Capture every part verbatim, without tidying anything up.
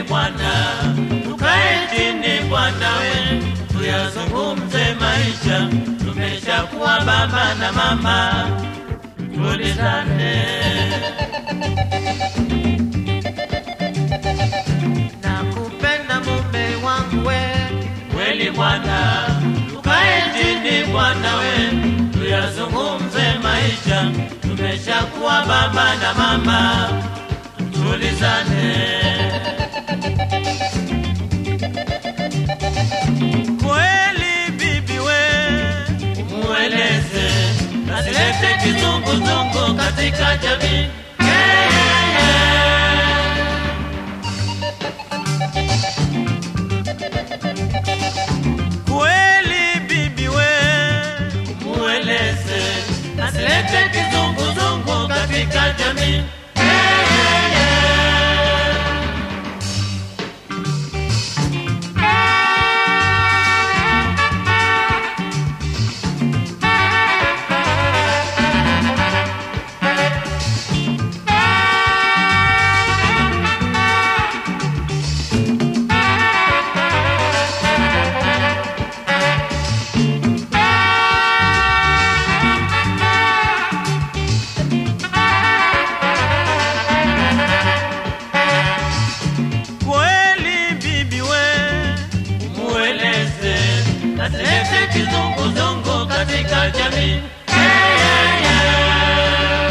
bwana, tukae chini bwana we, tuyazungumze maisha, tumeshakuwa baba na mama, tulizane. Nakupenda mume wangu we, kweli bwana, tukae chini bwana we, tuyazungumze maisha, tumeshakuwa baba na mama, tulizane. kweli bibi we, Mueleze, asilete kizunguzungu katika jamii. Yeah, yeah, yeah. kweli bibi we, Mueleze, asilete kizunguzungu katika jamii. Yeah, yeah, yeah. kweli bibi we, Mueleze, asilete kizunguzungu katika jamii. Yeah, yeah, yeah.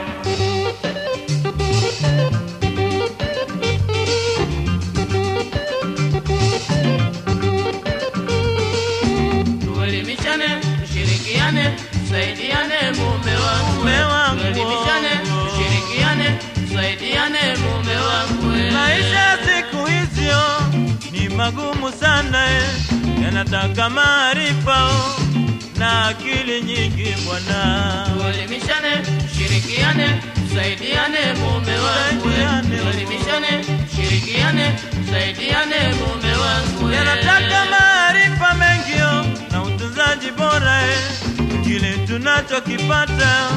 Tuelimishane, tushirikiane, tusaidiane mume wangu. Mume wangu. Tuelimishane, tushirikiane, tusaidiane mume wangu. maisha siku hizio ni magumu sana eh, yanataka maarifa oh, na akili nyingi bwana. Tuelimishane, tushirikiane, tusaidiane mume wangu. Tusaidiane. Tuelimishane, tushirikiane, tusaidiane mume wangu. Yanataka maarifa mengi oh, na utunzaji bora eh, kile tunachokipata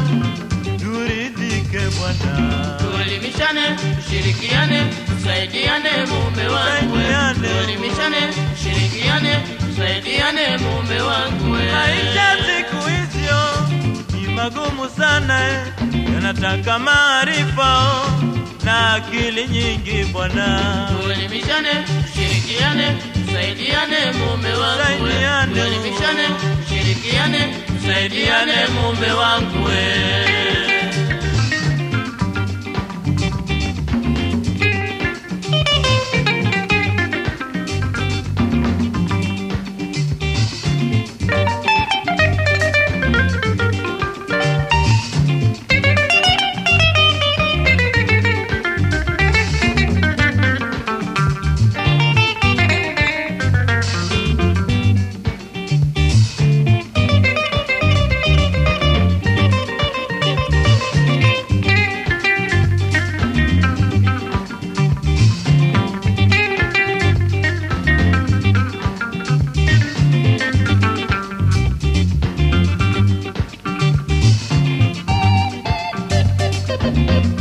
turidhike bwana. Tuelimishane, tushirikiane, tusaidiane mume wangu. Tusaidiane. Tuelimishane, tushirikiane, tusaidiane mume wangu. Maisha siku hizio ni magumu sana eh, yanataka maarifa oh, na akili nyingi bwana. Tuelimishane, tushirikiane, tusaidiane mume wangu. Tusaidiane. Tuelimishane, tushirikiane, tusaidiane mume wangu. Thank you.